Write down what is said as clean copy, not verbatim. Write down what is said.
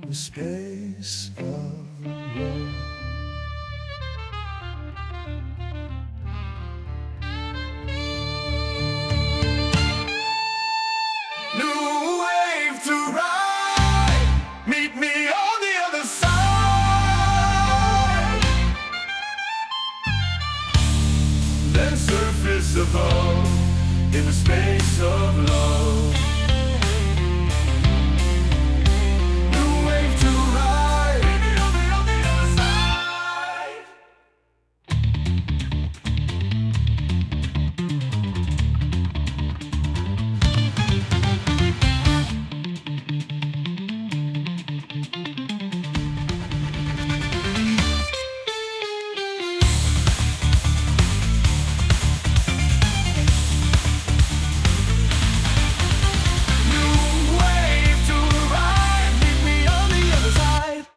the space of love. New wave to ride, meet me on the other side. Then surface above in the space of love.